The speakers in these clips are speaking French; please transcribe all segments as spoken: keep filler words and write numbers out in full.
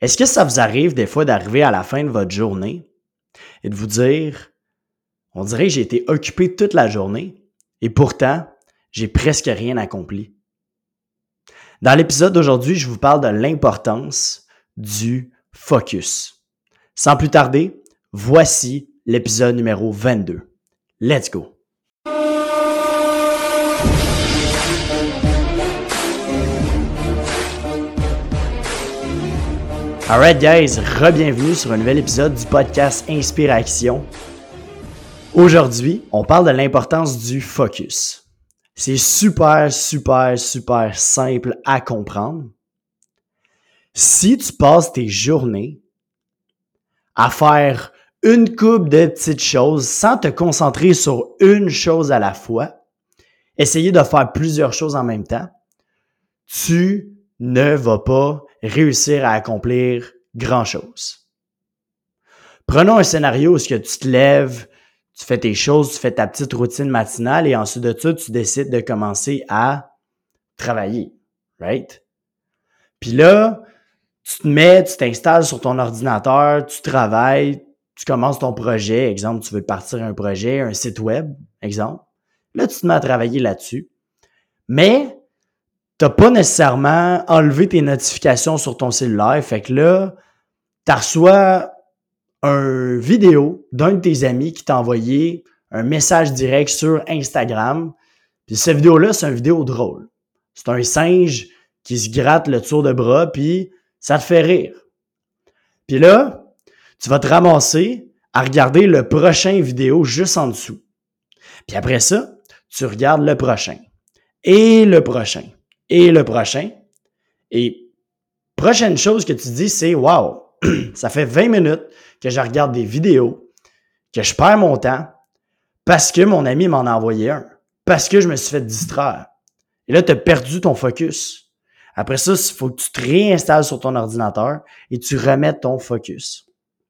Est-ce que ça vous arrive des fois d'arriver à la fin de votre journée et de vous dire, on dirait que j'ai été occupé toute la journée et pourtant, j'ai presque rien accompli? Dans l'épisode d'aujourd'hui, je vous parle de l'importance du focus. Sans plus tarder, voici l'épisode numéro vingt-deux. Let's go! Alright guys, re-bienvenue sur un nouvel épisode du podcast Inspiration. Aujourd'hui, on parle de l'importance du focus. C'est super, super, super simple à comprendre. Si tu passes tes journées à faire une couple de petites choses sans te concentrer sur une chose à la fois, essayer de faire plusieurs choses en même temps, tu ne vas pas réussir à accomplir grand-chose. Prenons un scénario où tu te lèves, tu fais tes choses, tu fais ta petite routine matinale et ensuite de ça, tu décides de commencer à travailler, right? Puis là, tu te mets, tu t'installes sur ton ordinateur, tu travailles, tu commences ton projet. Exemple, tu veux partir un projet, un site web, exemple. Là, tu te mets à travailler là-dessus. Mais tu n'as pas nécessairement enlevé tes notifications sur ton cellulaire. Fait que là, tu reçois une vidéo d'un de tes amis qui t'a envoyé un message direct sur Instagram. Puis cette vidéo-là, c'est une vidéo drôle. C'est un singe qui se gratte le tour de bras, puis ça te fait rire. Puis là, tu vas te ramasser à regarder le prochain vidéo juste en dessous. Puis après ça, tu regardes le prochain. Et le prochain. Et le prochain. Et prochaine chose que tu dis, c'est « Wow, ça fait vingt minutes que je regarde des vidéos, que je perds mon temps parce que mon ami m'en a envoyé un, parce que je me suis fait distraire. » Et là, tu as perdu ton focus. Après ça, il faut que tu te réinstalles sur ton ordinateur et tu remettes ton focus.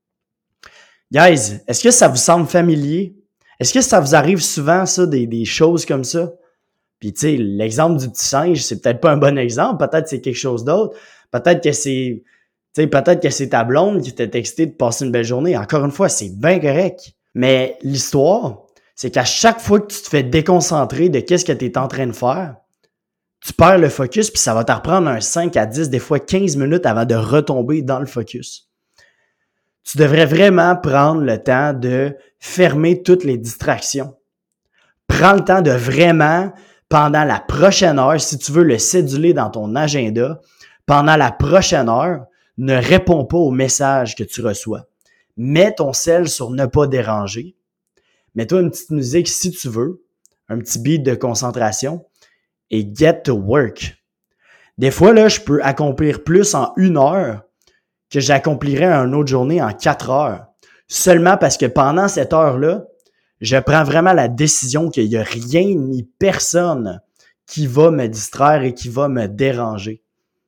Guys, est-ce que ça vous semble familier? Est-ce que ça vous arrive souvent, ça, des, des choses comme ça? Puis, tu sais, l'exemple du petit singe, c'est peut-être pas un bon exemple. Peut-être que c'est quelque chose d'autre. Peut-être que c'est, tu sais, peut-être que c'est ta blonde qui t'a texté de passer une belle journée. Encore une fois, c'est bien correct. Mais l'histoire, c'est qu'à chaque fois que tu te fais déconcentrer de qu'est-ce que tu es en train de faire, tu perds le focus puis ça va te reprendre un cinq à dix, des fois quinze minutes avant de retomber dans le focus. Tu devrais vraiment prendre le temps de fermer toutes les distractions. Prends le temps de vraiment, pendant la prochaine heure, si tu veux le céduler dans ton agenda, pendant la prochaine heure, ne réponds pas aux messages que tu reçois. Mets ton cell sur ne pas déranger. Mets-toi une petite musique si tu veux, un petit beat de concentration et get to work. Des fois, là, je peux accomplir plus en une heure que j'accomplirais une autre journée en quatre heures. Seulement parce que pendant cette heure-là, je prends vraiment la décision qu'il n'y a rien ni personne qui va me distraire et qui va me déranger.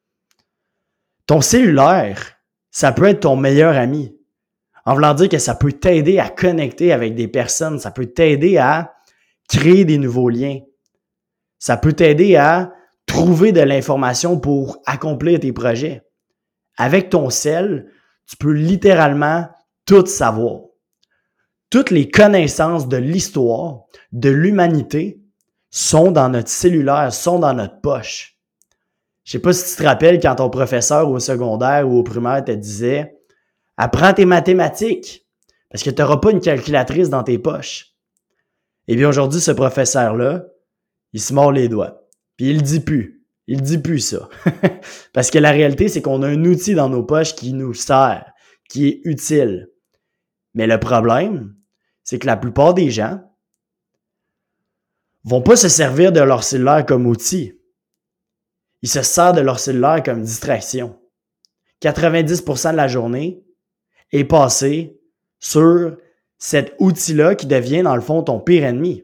Ton cellulaire, ça peut être ton meilleur ami. En voulant dire que ça peut t'aider à connecter avec des personnes, ça peut t'aider à créer des nouveaux liens. Ça peut t'aider à trouver de l'information pour accomplir tes projets. Avec ton cell, tu peux littéralement tout savoir. Toutes les connaissances de l'histoire, de l'humanité, sont dans notre cellulaire, sont dans notre poche. Je sais pas si tu te rappelles quand ton professeur au secondaire ou au primaire te disait « Apprends tes mathématiques parce que tu n'auras pas une calculatrice dans tes poches. » Eh bien aujourd'hui, ce professeur-là, il se mord les doigts. Puis il le dit plus. Il dit plus ça. Parce que la réalité, c'est qu'on a un outil dans nos poches qui nous sert, qui est utile. Mais le problème, c'est que la plupart des gens vont pas se servir de leur cellulaire comme outil. Ils se servent de leur cellulaire comme distraction. quatre-vingt-dix pour cent de la journée est passée sur cet outil-là qui devient, dans le fond, ton pire ennemi.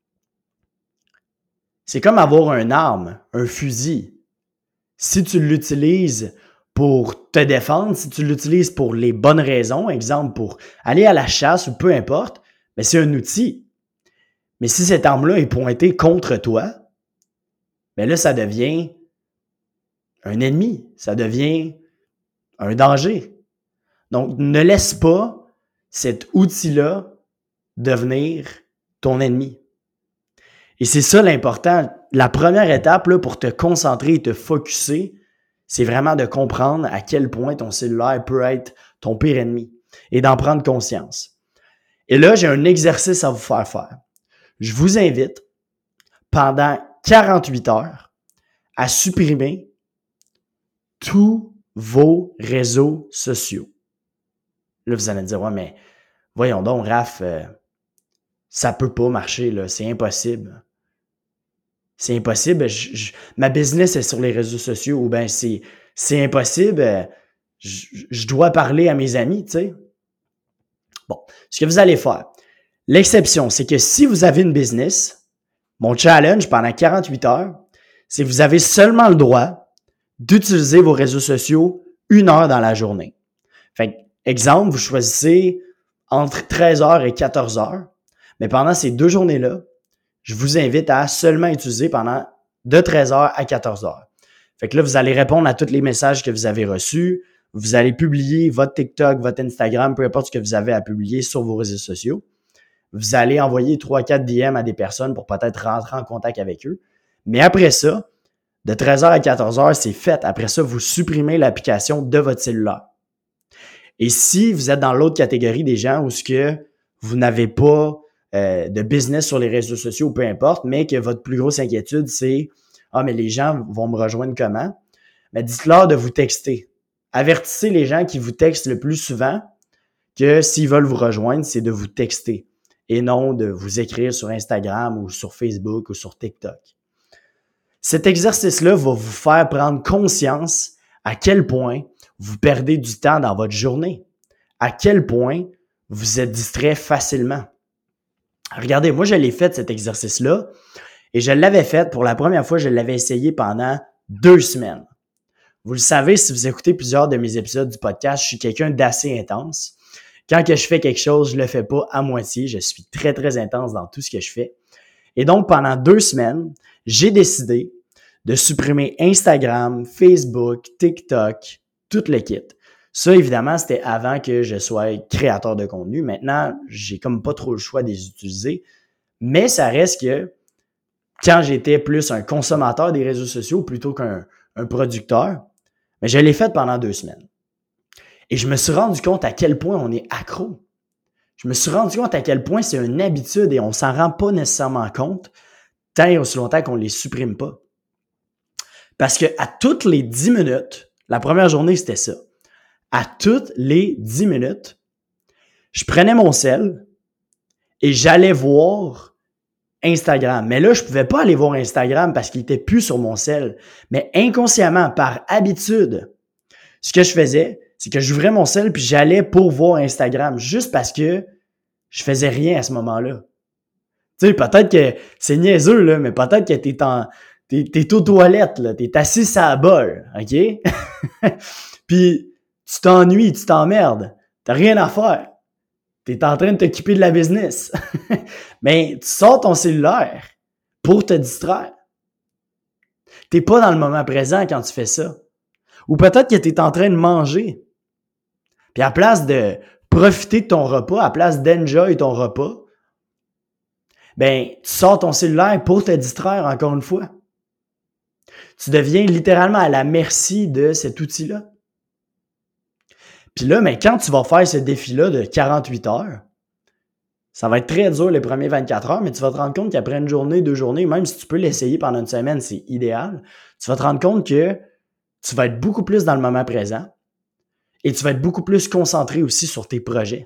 C'est comme avoir une arme, un fusil. Si tu l'utilises pour te défendre, si tu l'utilises pour les bonnes raisons, exemple pour aller à la chasse ou peu importe, mais c'est un outil. Mais si cette arme-là est pointée contre toi, bien là, ça devient un ennemi. Ça devient un danger. Donc, ne laisse pas cet outil-là devenir ton ennemi. Et c'est ça l'important. La première étape là, pour te concentrer et te focusser, c'est vraiment de comprendre à quel point ton cellulaire peut être ton pire ennemi et d'en prendre conscience. Et là, j'ai un exercice à vous faire faire. Je vous invite, pendant quarante-huit heures, à supprimer tous vos réseaux sociaux. Là, vous allez me dire, ouais, mais voyons donc, Raph, euh, ça peut pas marcher, là, c'est impossible. C'est impossible, je, je, ma business est sur les réseaux sociaux, ou bien c'est, c'est impossible, je, je dois parler à mes amis, tu sais. Bon, ce que vous allez faire, l'exception, c'est que si vous avez une business, mon challenge pendant quarante-huit heures, c'est que vous avez seulement le droit d'utiliser vos réseaux sociaux une heure dans la journée. Fait que, exemple, vous choisissez entre treize heures et quatorze heures, mais pendant ces deux journées-là, je vous invite à seulement utiliser pendant de treize heures à quatorze heures. Fait que là, vous allez répondre à tous les messages que vous avez reçus. Vous allez publier votre TikTok, votre Instagram, peu importe ce que vous avez à publier sur vos réseaux sociaux. Vous allez envoyer trois à quatre D M à des personnes pour peut-être rentrer en contact avec eux. Mais après ça, de treize heures à quatorze heures, c'est fait. Après ça, vous supprimez l'application de votre cellulaire. Et si vous êtes dans l'autre catégorie des gens où ce que vous n'avez pas Euh, de business sur les réseaux sociaux, peu importe, mais que votre plus grosse inquiétude, c'est « Ah, mais les gens vont me rejoindre comment? » Mais dites-leur de vous texter. Avertissez les gens qui vous textent le plus souvent que s'ils veulent vous rejoindre, c'est de vous texter et non de vous écrire sur Instagram ou sur Facebook ou sur TikTok. Cet exercice-là va vous faire prendre conscience à quel point vous perdez du temps dans votre journée, à quel point vous êtes distrait facilement. Regardez, moi, je l'ai fait, cet exercice-là, et je l'avais fait pour la première fois, je l'avais essayé pendant deux semaines. Vous le savez, si vous écoutez plusieurs de mes épisodes du podcast, je suis quelqu'un d'assez intense. Quand que je fais quelque chose, je le fais pas à moitié. Je suis très, très intense dans tout ce que je fais. Et donc, pendant deux semaines, j'ai décidé de supprimer Instagram, Facebook, TikTok, tout le kit. Ça, évidemment, c'était avant que je sois créateur de contenu. Maintenant, j'ai comme pas trop le choix de les utiliser. Mais ça reste que quand j'étais plus un consommateur des réseaux sociaux plutôt qu'un un producteur, mais je l'ai fait pendant deux semaines. Et je me suis rendu compte à quel point on est accro. Je me suis rendu compte à quel point c'est une habitude et on s'en rend pas nécessairement compte tant et aussi longtemps qu'on les supprime pas. Parce que à toutes les dix minutes, la première journée, c'était ça. À toutes les dix minutes, je prenais mon cell et j'allais voir Instagram. Mais là, je pouvais pas aller voir Instagram parce qu'il était plus sur mon cell. Mais inconsciemment, par habitude, ce que je faisais, c'est que j'ouvrais mon cell puis j'allais pour voir Instagram juste parce que je faisais rien à ce moment-là. Tu sais, peut-être que c'est niaiseux, là, mais peut-être que t'es en, t'es, t'es aux toilettes, là, t'es assis à la bol, OK? Puis, tu t'ennuies, tu t'emmerdes, t'as rien à faire. T'es en train de t'occuper de la business. Mais tu sors ton cellulaire pour te distraire. T'es pas dans le moment présent quand tu fais ça. Ou peut-être que t'es en train de manger. Puis à place de profiter de ton repas, à place d'enjoy ton repas, ben, tu sors ton cellulaire pour te distraire encore une fois. Tu deviens littéralement à la merci de cet outil-là. Puis là, mais quand tu vas faire ce défi-là de quarante-huit heures, ça va être très dur les premiers vingt-quatre heures, mais tu vas te rendre compte qu'après une journée, deux journées, même si tu peux l'essayer pendant une semaine, c'est idéal, tu vas te rendre compte que tu vas être beaucoup plus dans le moment présent et tu vas être beaucoup plus concentré aussi sur tes projets.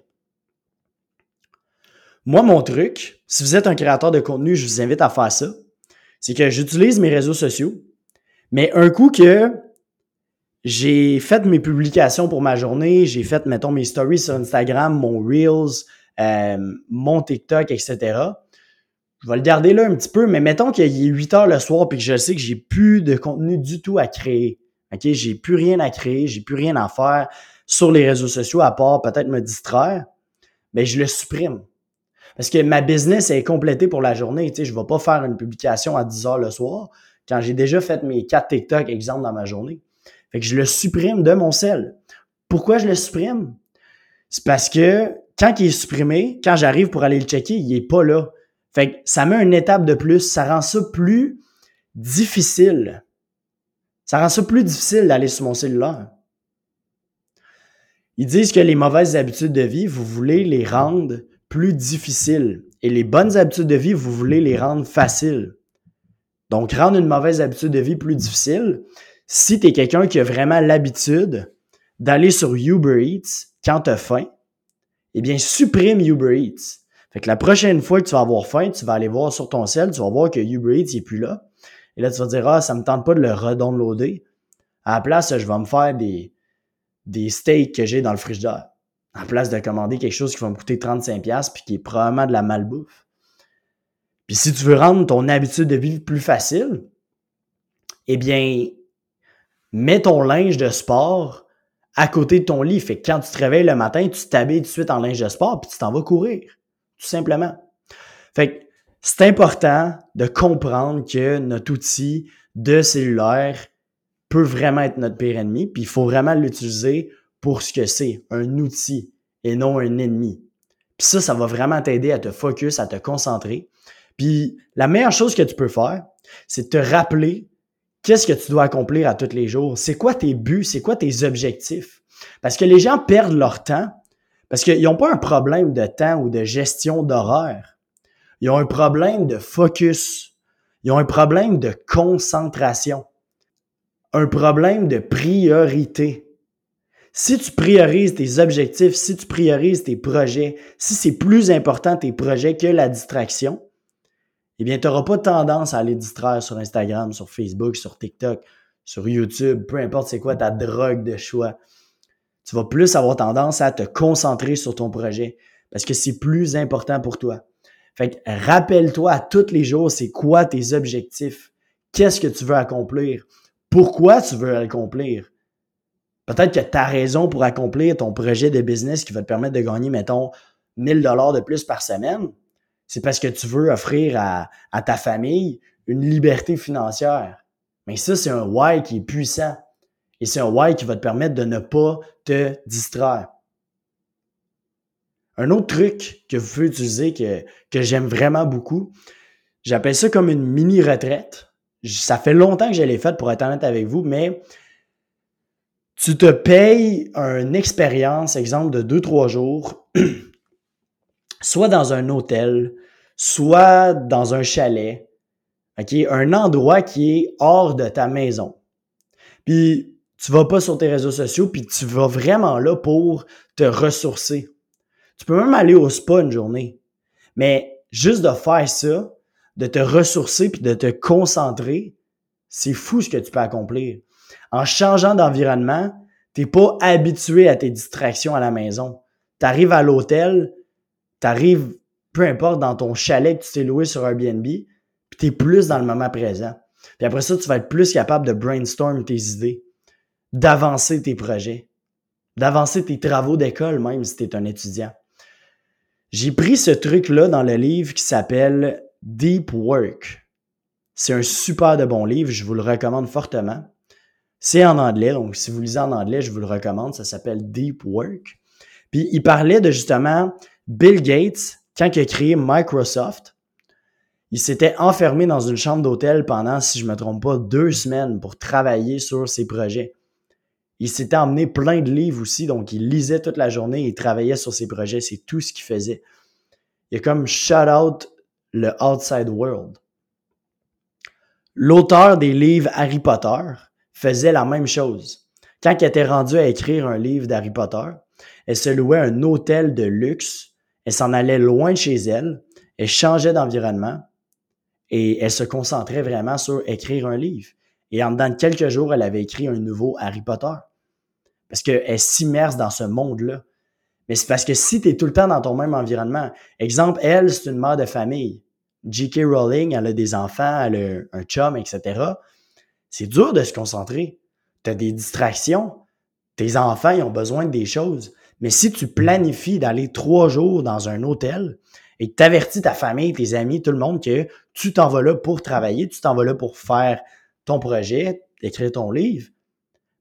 Moi, mon truc, si vous êtes un créateur de contenu, je vous invite à faire ça, c'est que j'utilise mes réseaux sociaux, mais un coup que j'ai fait mes publications pour ma journée, j'ai fait, mettons, mes stories sur Instagram, mon Reels, euh, mon TikTok, et cetera. Je vais le garder là un petit peu, mais mettons qu'il est huit heures le soir et que je sais que j'ai plus de contenu du tout à créer. OK? J'ai plus rien à créer, j'ai plus rien à faire sur les réseaux sociaux à part peut-être me distraire. Mais je le supprime. Parce que ma business est complétée pour la journée. Tu sais, je ne vais pas faire une publication à dix heures le soir quand j'ai déjà fait mes quatre TikTok, exemple, dans ma journée. Fait que je le supprime de mon cell Pourquoi je le supprime? C'est parce que quand il est supprimé, quand j'arrive pour aller le checker, il est pas là. Fait que ça met une étape de plus, ça rend ça plus difficile. Ça rend ça plus difficile d'aller sur mon cellulaire. Ils disent que les mauvaises habitudes de vie, vous voulez les rendre plus difficiles. Et les bonnes habitudes de vie, vous voulez les rendre faciles. Donc, rendre une mauvaise habitude de vie plus difficile, si tu es quelqu'un qui a vraiment l'habitude d'aller sur Uber Eats quand tu as faim, eh bien, supprime Uber Eats. Fait que la prochaine fois que tu vas avoir faim, tu vas aller voir sur ton cell, tu vas voir que Uber Eats n'est plus là. Et là, tu vas dire, ah, ça me tente pas de le redownloader. À la place, je vais me faire des, des steaks que j'ai dans le frigidaire. À la place de commander quelque chose qui va me coûter trente-cinq dollars puis qui est probablement de la malbouffe. Puis si tu veux rendre ton habitude de vie plus facile, eh bien, mets ton linge de sport à côté de ton lit. Fait que quand tu te réveilles le matin, tu t'habilles tout de suite en linge de sport puis tu t'en vas courir. Tout simplement. Fait que c'est important de comprendre que notre outil de cellulaire peut vraiment être notre pire ennemi, puis il faut vraiment l'utiliser pour ce que c'est, un outil et non un ennemi. Puis ça, ça va vraiment t'aider à te focus, à te concentrer. Puis la meilleure chose que tu peux faire, c'est de te rappeler qu'est-ce que tu dois accomplir à tous les jours. C'est quoi tes buts, c'est quoi tes objectifs? Parce que les gens perdent leur temps parce qu'ils n'ont pas un problème de temps ou de gestion d'horaire. Ils ont un problème de focus. Ils ont un problème de concentration. Un problème de priorité. Si tu priorises tes objectifs, si tu priorises tes projets, si c'est plus important tes projets que la distraction, eh bien, tu n'auras pas tendance à aller distraire sur Instagram, sur Facebook, sur TikTok, sur YouTube, peu importe c'est quoi ta drogue de choix. Tu vas plus avoir tendance à te concentrer sur ton projet parce que c'est plus important pour toi. Fait que rappelle-toi à tous les jours, c'est quoi tes objectifs? Qu'est-ce que tu veux accomplir? Pourquoi tu veux l'accomplir? Peut-être que tu as raison pour accomplir ton projet de business qui va te permettre de gagner, mettons, mille dollars de plus par semaine. C'est parce que tu veux offrir à, à ta famille une liberté financière. Mais ça, c'est un why qui est puissant. Et c'est un why qui va te permettre de ne pas te distraire. Un autre truc que vous pouvez utiliser que, que j'aime vraiment beaucoup, j'appelle ça comme une mini-retraite. Ça fait longtemps que je l'ai faite pour être honnête avec vous, mais tu te payes une expérience, exemple de deux trois jours, soit dans un hôtel, soit dans un chalet, okay? Un endroit qui est hors de ta maison. Puis, tu vas pas sur tes réseaux sociaux, puis tu vas vraiment là pour te ressourcer. Tu peux même aller au spa une journée. Mais juste de faire ça, de te ressourcer puis de te concentrer, c'est fou ce que tu peux accomplir. En changeant d'environnement, tu n'es pas habitué à tes distractions à la maison. Tu arrives à l'hôtel, tu arrives, peu importe, dans ton chalet que tu t'es loué sur Airbnb, puis tu es plus dans le moment présent. Puis après ça, tu vas être plus capable de brainstorm tes idées, d'avancer tes projets, d'avancer tes travaux d'école même si tu es un étudiant. J'ai pris ce truc-là dans le livre qui s'appelle Deep Work. C'est un super de bon livre, je vous le recommande fortement. C'est en anglais, donc si vous lisez en anglais, je vous le recommande, ça s'appelle Deep Work. Puis il parlait de justement Bill Gates, quand il a créé Microsoft, il s'était enfermé dans une chambre d'hôtel pendant, si je ne me trompe pas, deux semaines pour travailler sur ses projets. Il s'était emmené plein de livres aussi, donc il lisait toute la journée et il travaillait sur ses projets, c'est tout ce qu'il faisait. Il a comme shout out le outside world. L'auteur des livres Harry Potter faisait la même chose. Quand elle était rendue à écrire un livre d'Harry Potter, elle se louait un hôtel de luxe, elle s'en allait loin de chez elle, elle changeait d'environnement et elle se concentrait vraiment sur écrire un livre. Et en dedans de quelques jours, elle avait écrit un nouveau Harry Potter. Parce qu'elle s'immerse dans ce monde-là. Mais c'est parce que si tu es tout le temps dans ton même environnement, exemple, elle, c'est une mère de famille. J K. Rowling, elle a des enfants, elle a un chum, et cetera. C'est dur de se concentrer. Tu as des distractions. Tes enfants, ils ont besoin de des choses. Mais si tu planifies d'aller trois jours dans un hôtel et que tu avertis ta famille, tes amis, tout le monde que tu t'en vas là pour travailler, tu t'en vas là pour faire ton projet, écrire ton livre,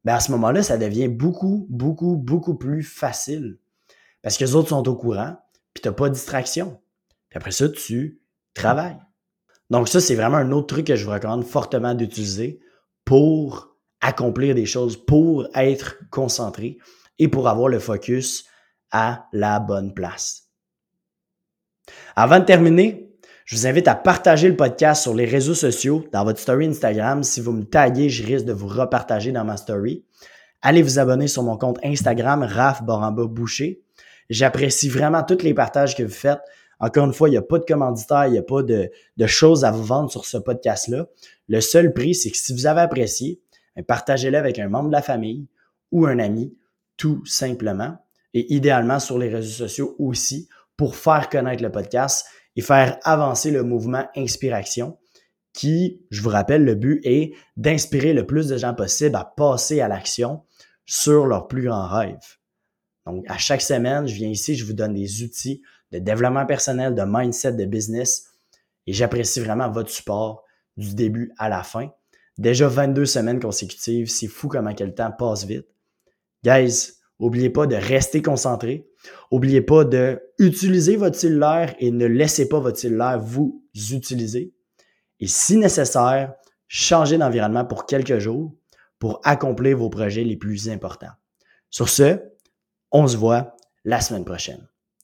ben à ce moment-là, ça devient beaucoup, beaucoup, beaucoup plus facile. Parce que les autres sont au courant, puis tu n'as pas de distraction. Puis après ça, tu travailles. Donc ça, c'est vraiment un autre truc que je vous recommande fortement d'utiliser pour accomplir des choses, pour être concentré et pour avoir le focus à la bonne place. Avant de terminer, je vous invite à partager le podcast sur les réseaux sociaux, dans votre story Instagram. Si vous me taguez, je risque de vous repartager dans ma story. Allez vous abonner sur mon compte Instagram, Raph Baramba Boucher. J'apprécie vraiment tous les partages que vous faites. Encore une fois, il n'y a pas de commanditaire, il n'y a pas de, de choses à vous vendre sur ce podcast-là. Le seul prix, c'est que si vous avez apprécié, partagez-le avec un membre de la famille ou un ami, tout simplement. Et idéalement sur les réseaux sociaux aussi, pour faire connaître le podcast et faire avancer le mouvement Inspiration qui, je vous rappelle, le but est d'inspirer le plus de gens possible à passer à l'action sur leurs plus grands rêves. Donc, à chaque semaine, je viens ici, je vous donne des outils de développement personnel, de mindset, de business et j'apprécie vraiment votre support du début à la fin. Déjà vingt-deux semaines consécutives, c'est fou comment que le temps passe vite. Guys, n'oubliez pas de rester concentré. N'oubliez pas d'utiliser votre cellulaire et ne laissez pas votre cellulaire vous utiliser. Et si nécessaire, changez d'environnement pour quelques jours pour accomplir vos projets les plus importants. Sur ce, on se voit la semaine prochaine.